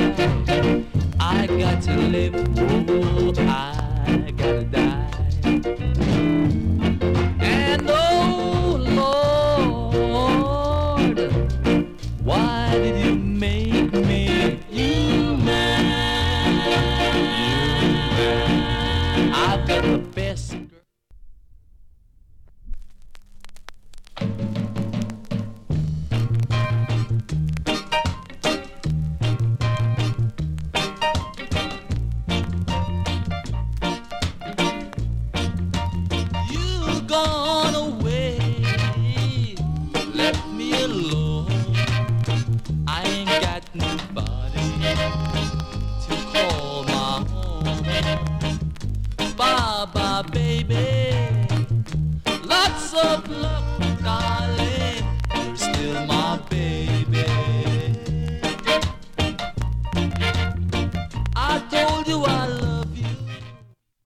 I got to live, oh, I gotta die. And oh Lord, why did you make me human? I've got the